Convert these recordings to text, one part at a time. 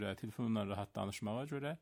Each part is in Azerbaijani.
telefonla rahat danışmağa görə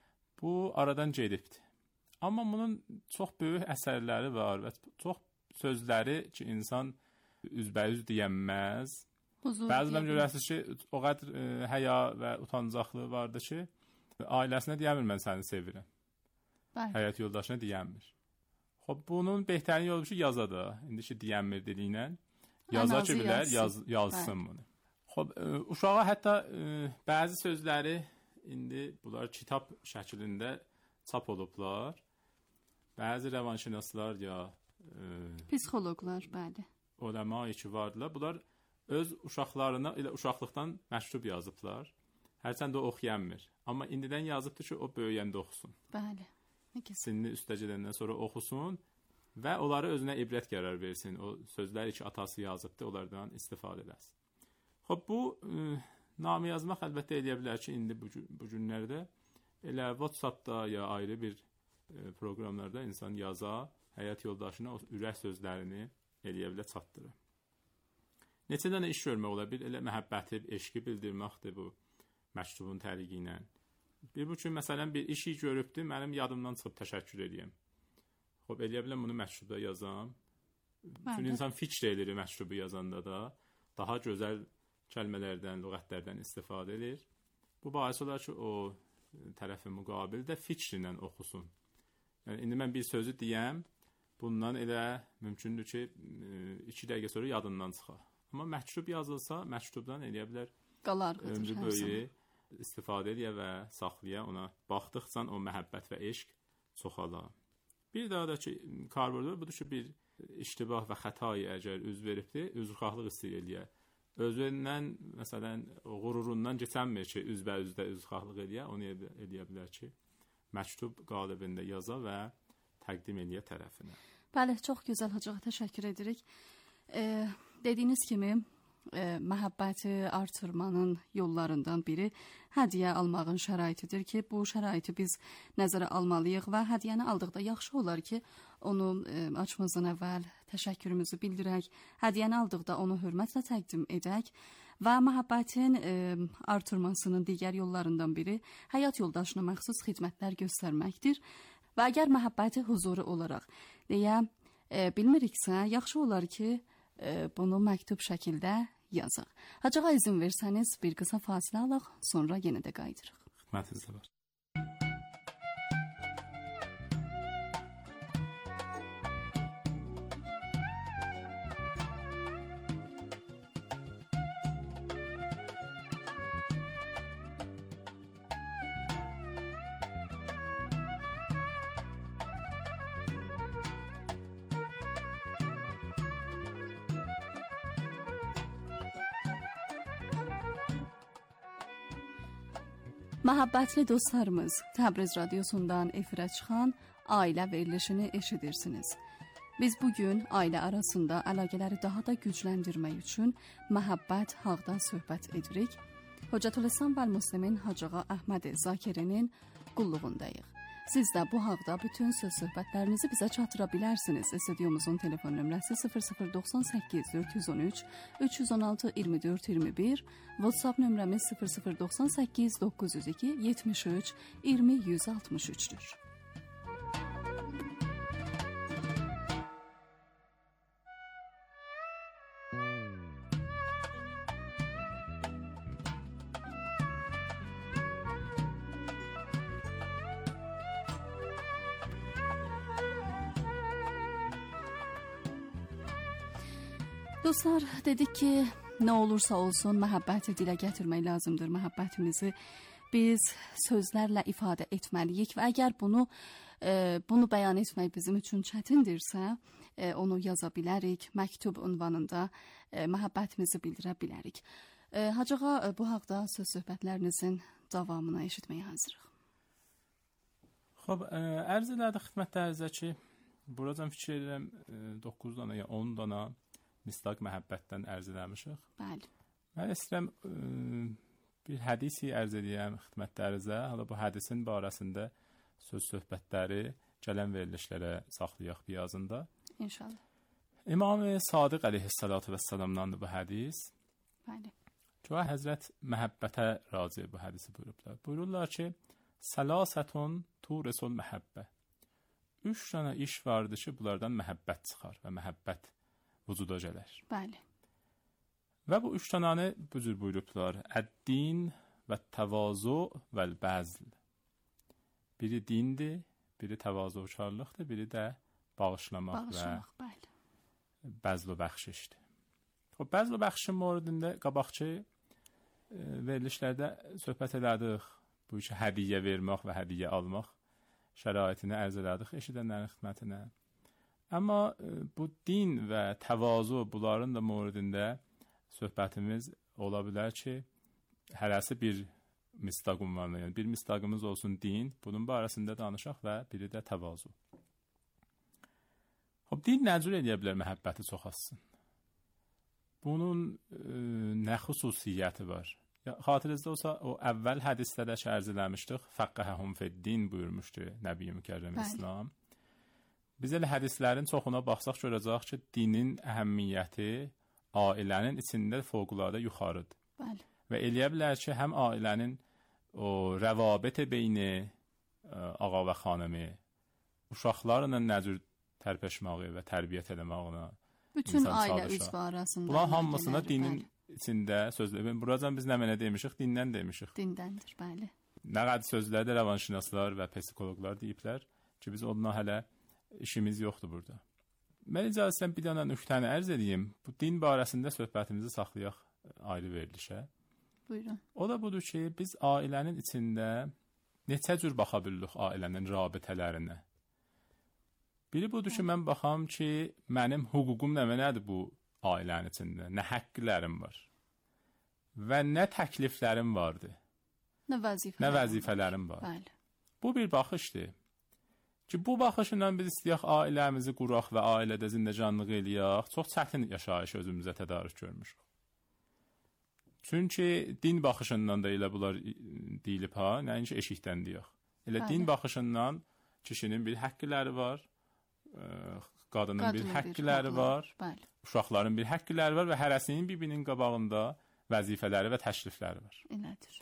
bu aradan gedibdir. Amma bunun çox böyük əsərləri var və çox sözləri ki, insan üzbəyüz deyənməz. Bəzən görürsünüz ki, o qədər həya və utancaqlığı vardı ki, ailəsinə deyəmir mən səni sevirəm. Bəli. Həyat yoldaşına deyəmir. Xoş, bunun behtarini yolu ki, yaza da. İndi ki, deyəmir dediyinlə yaza ki, bilər, yazsın bunu. Xoş, uşağa hətta bəzi sözləri indi bunlar kitab şəklində çap olublar. Bəzi rəvanşünaslar ya psixoloqlar, bəli. Uləma-i ki vardılar. Bunlar öz uşaqlarına elə uşaqlıqdan məktub yazıblar. Hərçənd o oxuyanmır. Amma indidən yazıbdır ki, o böyüyəndə oxusun. Bəli. Sinni üstə gedəndən sonra oxusun və onları özünə ibrət qərar versin. O sözləri ki, atası yazıbdır, onlardan istifadə edəsin. Xoş, bu namı yazmaq əlbəttə eləyə bilər ki, indi bu günlərdə elə WhatsApp-da ya ayrı bir proqramlarda insan yaza, həyat yoldaşına o ürək sözlərini eləyə bilər, çatdırır. Neçə dənə iş görmək ola bilər, elə məhəbbəti, eşqi bildirməkdir bu məktubun təriki ilə. Bir bu gün məsələn bir işi görübdür, mənim yadımdan çıxıb təşəkkür edeyim. Xoş, eləyə biləm bunu məktubda yazam. Çünki insan fikr edir məktubu yazanda da, daha gözəl kəlmələrdən, lüğətlərdən istifadə edir. Bu bahis olar ki, o tərəfi müqabil də fikrinlə oxusun. Yəni, indi mən bir sözü deyəm, bundan elə mümkündür ki, 2 dəqiqə sonra yadından çıxar. Amma məktub yazılsa, məktubdan eləyə bilər ömrü boyu istifadə eləyə və saxlaya, ona baxdıqca o məhəbbət və eşq çoxalar. Bir daha da ki, karvurdur, budur ki, bir iştibah və xətayı əgər üz veribdir, üzrxahlıq istəyir eləyə. Özündən, məsələn, qururundan keçənmir ki, üzbə-üzdə üzrxahlıq eləyə, onu eləyə bilər ki, məktub qalibində yaza və təqdim eləyə tərəfinə. Bəli, çox gözəl Hacığa təşəkkür edirik. Dediyiniz kimi, məhəbbəti artırmanın yollarından biri hədiyyə almağın şəraitidir ki, bu şəraiti biz nəzərə almalıyıq və hədiyyəni aldıqda yaxşı olar ki, onu açmazdan əvvəl təşəkkürümüzü bildirək, hədiyyəni aldıqda onu hörmətlə təqdim edək və məhəbbətin artırmasının digər yollarından biri həyat yoldaşına məxsus xidmətlər göstərməkdir və əgər məhəbbəti huzuru olaraq deyə bilmiriksə, yaxşı olar ki, bunu məktub şəkildə yazaq. Hacığa izin versəniz bir qısa fasilə alaq, sonra yenə də qayıdırıq. Xidmətinizdə var. Məhəbbətli dostlarımız, Təbriz radiosundan efirə çıxan ailə verilişini eşidirsiniz. Biz bugün ailə arasında əlaqələri daha da gücləndirmək üçün məhəbbət haqda söhbət edirik. Hocatülislam və Müslimin Hacığa Əhməd Zakirinin qulluğundayıq. Siz də bu haqda bütün söz söhbətlərinizi bizə çatdıra bilərsiniz. Stüdyomuzun telefon nömrəsi 0098 413 316 24 21, WhatsApp nömrəmiz 0098 902 73 20 163'dür. Dostlar, dedik ki, nə olursa olsun məhəbbəti dilə gətirmək lazımdır. Məhəbbətimizi biz sözlərlə ifadə etməliyik və əgər bunu bəyan etmək bizim üçün çətindirsə, onu yaza bilərik, məktub ünvanında məhəbbətimizi bildirə bilərik. Hacığa bu haqda söz söhbətlərinizin davamını eşitməyə hazırıq. Xoş, ərz elədik xidmətlərinizə ki, buradan fikir edirəm 9 dana ya 10 dana mistaq məhəbbətdən ərz eləmişik. Bəli. Mən istəyirəm bir hədisi ərz edəyəm xidmətlərinizə. Hala bu hədisin barəsində söz söhbətləri gələn verilişlərə saxlayaq biyazında. İnşallah. İmam-ı Sadiq əleyhissalatu vesselam'dandır bu hədis. Bəli. Çünki Həzrət məhəbbətə raci bu hədisi buyurublar. Buyururlar ki, Səlasətun turesul məhəbbə. 3 dənə iş vardır ki, bunlardan məhəbbət çıxar və məhəbbət vücuda gələr. Bəli. Və bu 3 dənəni bu cür buyurublar. Əd-din və təvazu vəl-bəzl. Biri dindir, biri təvazukarlıqdır, biri də bağışlamaq və bəzl və bəxşişdir. O bəzl və bəxşişin mövzusunda qabaqçı verilişlərdə söhbət elədik. Bu işə hədiyyə vermək və hədiyyə almaq şəraitini ərz elədik eşidənlərin xidmətinə. Amma bu din və təvazu bunların da mövzusunda söhbətimiz ola bilər ki, hərəsi bir mistaq ünvanı, yəni bir mistaqımız olsun din, bunun barəsində danışaq və biri də təvazu. Din nə cür edə bilər məhəbbəti çoxalsın? Bunun nə xüsusiyyəti var? Xatirinizdə olsa, o əvvəl hədisdə də ərz eləmişdik, fəqqəhəhum fid-din buyurmuşdu Nəbi Mükərrəm İslam. Biz elə hədislərin çoxuna baxsaq görəcək ki, dinin əhəmiyyəti ailənin içində fövqəladə yuxarıdır. Bəli. Və eləyə bilər ki, həm ailənin o rəvabət beyni ağa və xanımı, uşaqlarla nə cür tərpəşməyi və tərbiyyət eləməyinə, bütün ailə üzvü arasında. Bunlar hamısına dinin içində sözlər. Buracan biz nə mənə demişik? Dindən demişik. Dindəndir, bəli. Nə qədər sözlərdə rəvanşünaslar və psixoloqlar deyiblər ki, biz onunla hələ işimiz yoxdur burada. Mən icazəsən bir dənə nöqtəni ərz edeyim. Bu din barəsində söhbətimizi saxlayaq ayrı verilişə. Buyurun. O da budur ki, biz ailənin içində neçə cür baxa bilirik ailənin rabitələrinə. Biri budur ki, mən baxam ki, mənim hüququm nədir bu ailənin içində, nə həqqlərim var və nə təkliflərim vardır, nə vəzifələrim var. Bəli. Bu bir baxışdır ki, bu baxışla biz istəyək ailəmizi quraq və ailədə zindəcanlıq eləyək, çox çətin yaşayış özümüzə tədarük görmüşük. Çünki din baxışından da elə bunlar deyilib ha, nəinki eşikdən deyək. Elə din baxışından kişinin bir həqqləri var, qadının bir həqqləri var, bəli. Uşaqların bir həqqləri var və hərəsinin bir-birinin qabağında vəzifələri və təşrifləri var. Elədir.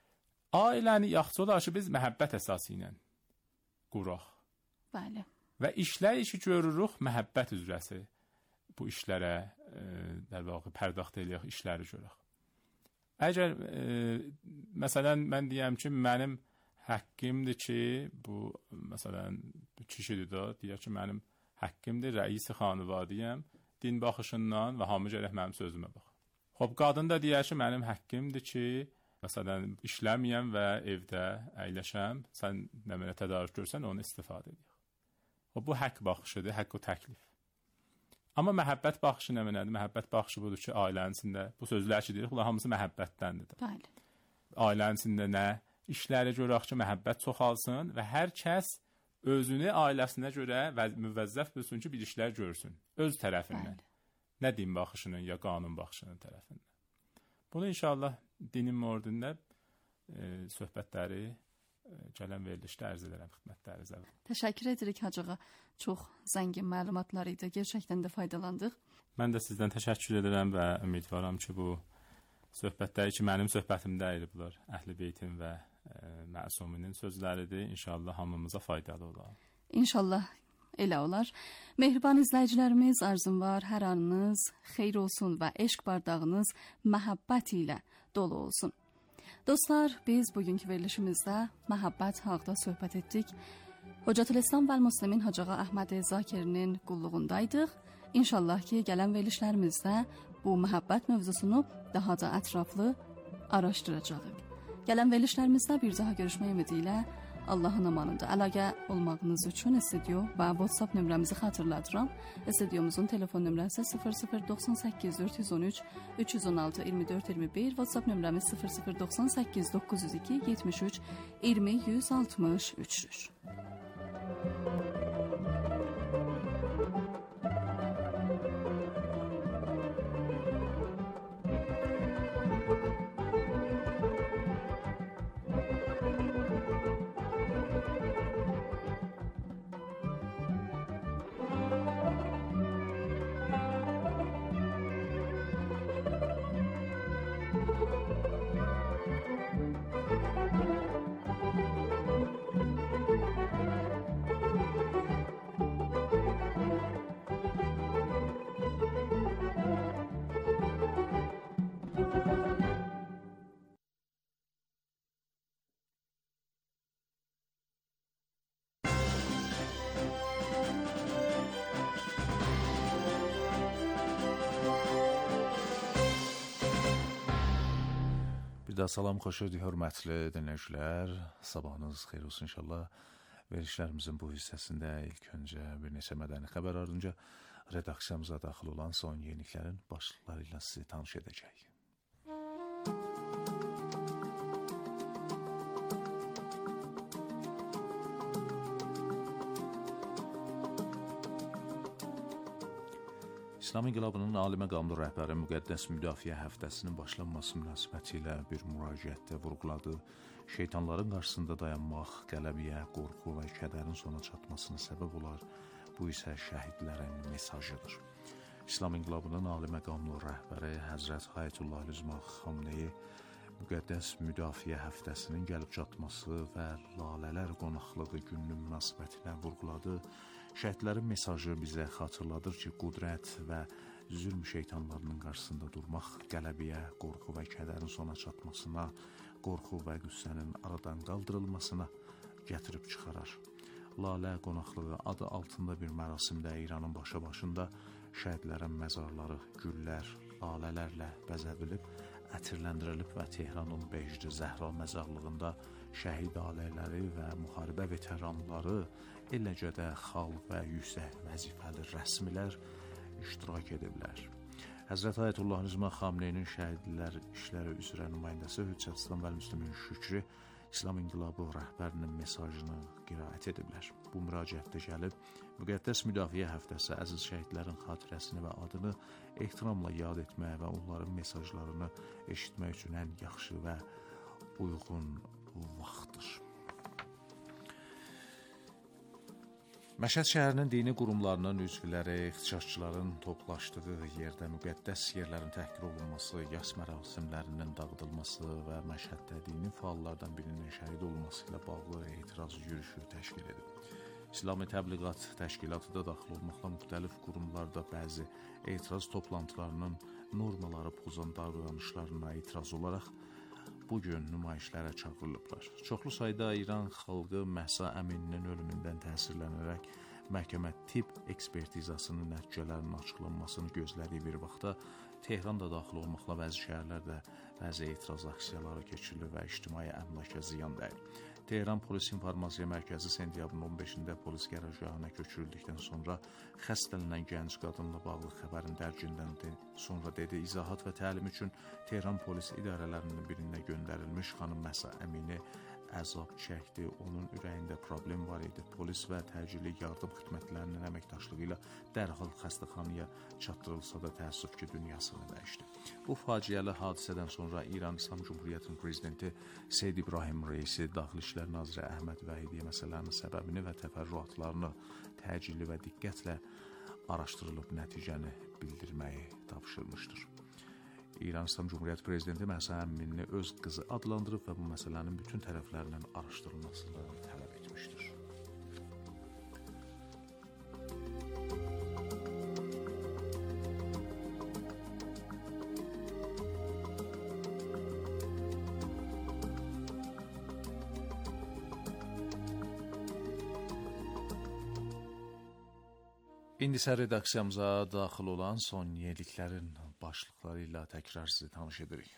Ailəni yaxşı olar ki, biz məhəbbət əsası ilə quraq. Bəli. Və işlər işi görürük məhəbbət üzrəsi. Bu işlərə der vaxtı pərdaxt eləyək, işləri görək. Əgər məsələn mən deyəm ki, mənim həqqimdir ki, bu məsələn kişidir də, deyək ki, mənim həqqimdir, rəis-i xanvadiyəm, din baxışından və hamı gərək mənim sözümə bax. Xoş, qadın da deyər ki, mənim həqqimdir ki, məsələn işləməyəm və evdə əyləşəm, sən nə mənə tədarük görsən, onu istifadə edək. Xoş, bu haqq baxışıdır, haqq o təklif. Amma məhəbbət baxışı nə mənədir? Məhəbbət baxışı budur ki, ailənin içində bu sözlər ki deyirik, bunlar hamısı məhəbbətdəndir. Bəli. Ailənin içində nə işləri görək ki, məhəbbət çoxalsın və hər kəs özünü ailəsinə görə müvəzzəf bilsin ki, bir işlər görsün. Öz tərəfindən. Bəli. Nə din baxışının, ya qanun baxışının tərəfindən. Bunu inşallah dinin mövzusunda söhbətləri gələn verilişdə ərz edərəm xidmətlərinizə. Təşəkkür edirik Hacığa. Çox zəngin məlumatlar idi. Gerçəkdən də faydalandıq. Mən də sizdən təşəkkür edirəm və ümidvaram ki, bu söhbətləri ki, mənim söhbətimdə idi bunlar. Əhl-i Beytin və Məsuminin sözləridir. İnşallah hamımıza faydalı olar. İnşallah elə olar. Mehriban izləyicilərimiz, arzum var, hər anınız xeyir olsun və eşq bardağınız məhəbbət ilə dolu olsun. Dostlar, biz bugünkü verilişimizdə məhəbbət haqda söhbət etdik. Hocatülislam vəl Müslimin Hacığa Əhməd Zakirinin qulluğundaydıq. İnşallah ki, gələn verilişlərimizdə bu məhəbbət mövzusunu daha da ətraflı araşdıracağıq. Gələn verilişlərimizdə bir daha görüşmək ümidi ilə Allahın amanında əlaqə olmağınız üçün studio və WhatsApp nömrəmizi xatırladıram. Studiomuzun telefon nömrəsi 0098 413 316 24 21, WhatsApp nömrəmiz 0098 902 73 20 163'dür. Bir daha salam, xoş gördük, hörmətli dinləyicilər. Sabahınız xeyir olsun inşallah. Verişlərimizin bu hissəsində ilk öncə bir neçə mədəni xəbər ardınca redaksiyamıza daxil olan son yeniliklərin başlıqları ilə sizi tanış edəcək. İslam İnqilabının Ali Məqamlı rəhbəri Müqəddəs Müdafiə həftəsinin başlanması münasibətilə bir müraciətdə vurğuladı. Şeytanların qarşısında dayanmaq qələbəyə, qorxu və kədərin sona çatmasına səbəb olar. Bu isə şəhidlərin mesajıdır. İslam İnqilabının Ali Məqamlı rəhbəri Həzrət Ayətullah Üzma Xamneyi Müqəddəs Müdafiə həftəsinin gəlib çatması və lalələr qonaqlığı gününün münasibətilə vurğuladı. Şəhidlərin mesajı bizə xatırladır ki, qudrət və zülm şeytanlarının qarşısında durmaq qələbəyə, qorxu və kədərin sona çatmasına, qorxu və qüssənin aradan qaldırılmasına gətirib çıxarar. Lalə qonaqlığı adı altında bir mərasimdə İranın başında şəhidlərin məzarları güllər, lalələrlə bəzədilib, ətirləndirilib və Tehranın Behişt Zəhra məzarlığında şəhid ailələri və müharibə veteranları, eləcə də xalq və yüksək vəzifəli rəsmilər iştirak ediblər. Həzrət Ayətullah Üzma Xamneyinin şəhidlər işləri üzrə nümayəndəsi Hüccət İslam və Müslümin Şükrü İslam İnqilabı rəhbərinin mesajını qiraət ediblər. Bu müraciətdə gəlib, Müqəddəs Müdafiə həftəsi əziz şəhidlərin xatirəsini və adını ehtiramla yad etmək və onların mesajlarını eşitmək üçün ən yaxşı və uyğun vaxtdır. Məşhəd şəhərinin dini qurumlarının üzvləri, ixtişaşçıların toplaşdığı yerdə müqəddəs yerlərin təhqir olunması, yas mərasimlərinin dağıdılması və Məşhəddə dini fəallardan birinin şəhid olması ilə bağlı etiraz yürüyüşü təşkil edib. İslami Təbliğat Təşkilatı da daxil olmaqla müxtəlif qurumlarda bəzi etiraz toplantılarının normaları pozan davranışlarına etiraz olaraq bugün nümayişlərə çağırılıblar. Çoxlu sayda İran xalqı Məhsa Əmininin ölümündən təsirlənərək məhkəmə tibb ekspertizasının nəticələrinin açıqlanmasını gözlədiyi bir vaxtda Tehran da daxil olmaqla bəzi şəhərlərdə bəzi etiraz aksiyaları keçirilir və ictimai əmlaka ziyan dəyir. Tehran Polis İnformasiya Mərkəzi sentyabrın 15-də polis qərargahına köçürüldükdən sonra xəstələnən gənc qadınla bağlı xəbərin dərcindən sonra dedi, izahat və təlim üçün Tehran polis idarələrinin birində göndərilmiş xanım Məhsa Əmini əzab çəkdi, onun ürəyində problem var idi. Polis və təcili yardım xidmətlərinin əməkdaşlığı ilə dərhal xəstəxanaya çatdırılsa da təəssüf ki, dünyasını dəyişdi. Bu faciəli hadisədən sonra İran İslam Cumhuriyyətinin prezidenti Seyyid İbrahim Reisi, Daxili İşlər Naziri Əhməd Vəhidiyə məsələnin səbəbini və təfərrüatlarını təcili və diqqətlə araşdırılıb nəticəni bildirməyi tapşırmışdır. İran İslam Cumhuriyyəti prezidenti Məhsa Əminini öz qızı adlandırıb və bu məsələnin bütün tərəflərinin araşdırılmasını tələb etmişdir. İndi isə redaksiyamıza daxil olan son yeniliklərin başlıqları ilə təkrar sizi tanış edirik.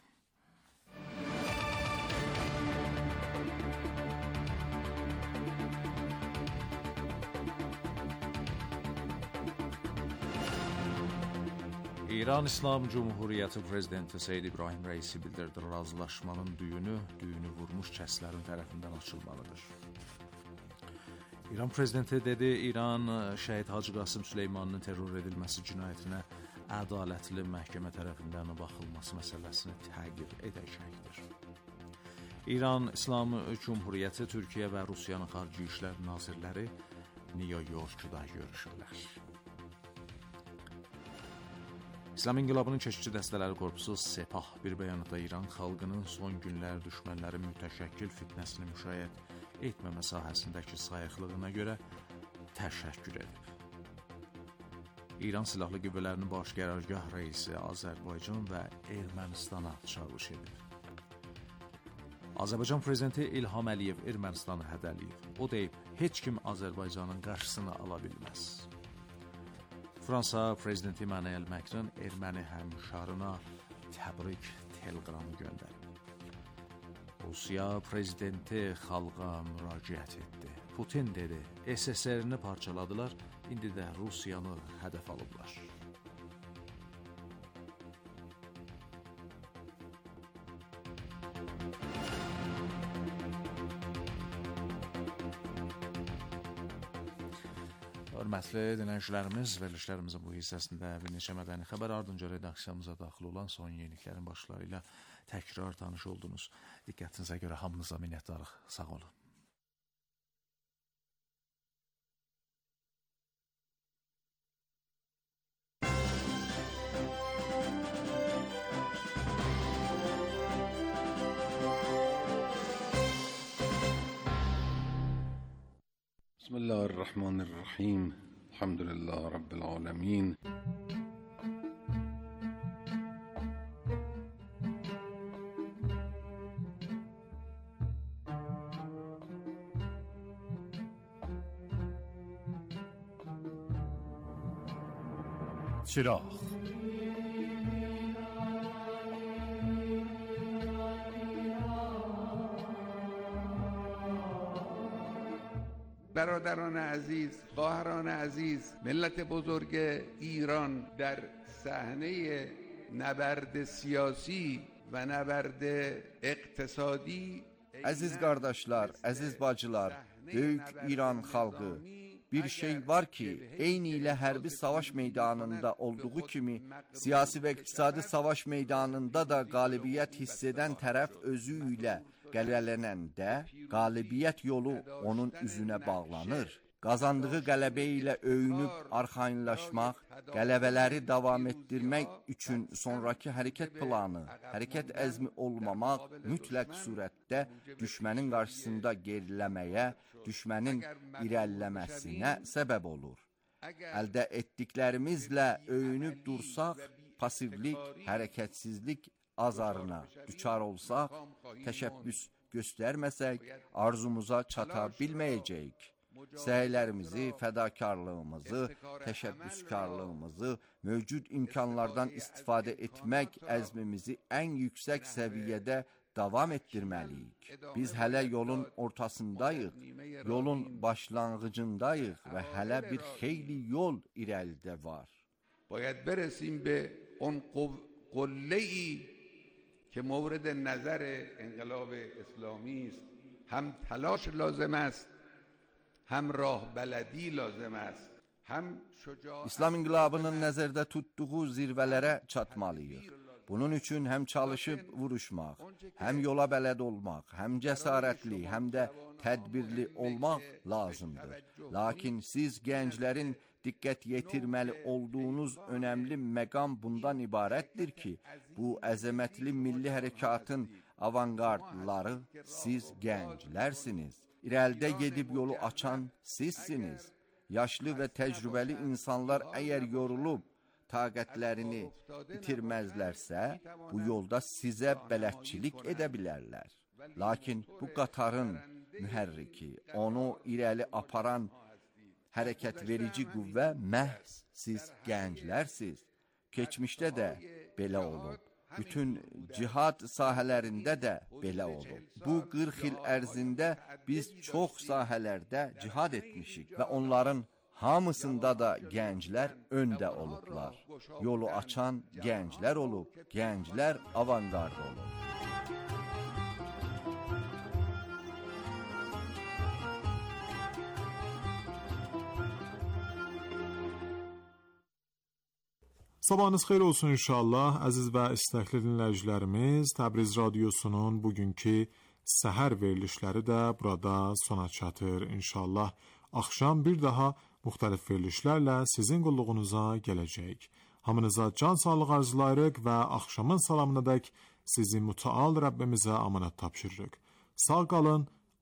İran İslam Cumhuriyyəti prezidenti Seyyid İbrahim Reisi bildirdi, razılaşmanın düyünü vurmuş kəslərin tərəfindən açılmalıdır. İran prezidenti dedi, İran şəhid Hacı Qasım Süleymanının terror edilməsi cinayətinə ədalətli məhkəmə tərəfindən baxılması məsələsini təqib edəcəkdir. İran İslam Cumhuriyyəti, Türkiyə və Rusiyanın xarici işlər nazirləri New Yorkda görüşürlər. İslam İnqilabının Keşikçi Dəstələri Korpusu Sepah bir bəyanatda İran xalqının son günlər düşmənlərin mütəşəkkil fitnəsini müşayiət etməmə sahəsindəki sayıqlığına görə təşəkkür edib. İran Silahlı Qüvvələrinin Baş Qərargah Reisi Azərbaycan və Ermənistana çağırış edib. Azərbaycan prezidenti İlham Əliyev Ermənistanı hədələyib. O deyib, heç kim Azərbaycanın qarşısını ala bilməz. Fransa prezidenti Emmanuel Macron erməni həmşarına təbrik teleqramı göndərib. Rusiya prezidenti xalqa müraciət etdi. Putin dedi, SSR-ni parçaladılar, indi də Rusiyanı hədəf alıblar. Hörmətli dinləyicilərimiz, verilişlərimizin bu hissəsində bir neçə mədəni xəbər ardınca redaksiyamıza daxil olan son yeniliklərin başları ilə təkrar tanış oldunuz. Diqqətinizə görə hamınıza minnətdarıq. Sağ olun. Bismillahirrahmanirrahim. Elhamdülillah Rabbil alemin. چراغ برادران عزیز، خواهران عزیز، ملت بزرگ ایران در صحنه نبرد سیاسی و نبرد اقتصادی. Əziz qardaşlar, əziz bacılar, böyük İran xalqı, bir şey var ki, eyni ilə hərbi savaş meydanında olduğu kimi, siyasi və iqtisadi savaş meydanında da qalibiyyət hiss edən tərəf özü ilə qələbələnəndə, qalibiyyət yolu onun üzünə bağlanır. Qazandığı qələbə ilə öyünüb arxayınlaşmaq, qələbələri davam etdirmək üçün sonraki hərəkət planı, hərəkət əzmi olmamaq mütləq surətdə düşmənin qarşısında geriləməyə, düşmənin irəliləməsinə səbəb olur. Əldə etdiklərimizlə öyünüb dursaq, pasivlik, hərəkətsizlik azarına düçar olsaq, təşəbbüs göstərməsək, arzumuza çata bilməyəcəyik. Səylərimizi, fədakarlığımızı, təşəbbüskarlığımızı, mövcud imkanlardan istifadə etmək əzmimizi ən yüksək səviyyədə davam etdirməliyik. Biz hələ yolun ortasındayıq, yolun başlanğıcındayıq və hələ bir xeyli yol irəlidə var. باید برسیم به اون قله‌ای که مورد نظر انقلاب اسلامی است. هم تلاش لازم است، هم rah bələdî lazım است. İslam inqilabının nəzərdə tutduğu zirvələrə çatmalıyıq. Bunun üçün həm çalışıb vuruşmaq, həm yola bələd olmaq, həm cəsarətli, həm də tədbirli olmaq lazımdır. Lakin siz gənclərin diqqət yetirməli olduğunuz önəmli məqam bundan ibarətdir ki, bu əzəmətli milli hərəkatın avangardları siz gənclərsiniz. İrəlidə gedib yolu açan sizsiniz. Yaşlı və təcrübəli insanlar əgər yorulub, taqətlərini itirməzlərsə, bu yolda sizə bələdçilik edə bilərlər. Lakin bu qatarın mühərriki, onu irəli aparan hərəkət verici qüvvə məhz siz gənclərsiz. Keçmişdə də belə olub. Bütün cihad sahələrində də belə olub. Bu 40 il ərzində biz çox sahələrdə cihad etmişik və onların hamısında da gənclər öndə olublar. Yolu açan gənclər olub, gənclər avangard olub. Sabahınız xeyir olsun inşallah. Əziz və istəkli dinləyicilərimiz, Təbriz Radiosunun bugünkü səhər verilişləri də burada sona çatır. İnşallah axşam bir daha müxtəlif verilişlərlə sizin qulluğunuza gələcək. Hamınıza can sağlığı arzulayırıq və axşamın salamınadək sizi mütəal Rəbbimizə amanət tapşırırıq. Sağ qalın,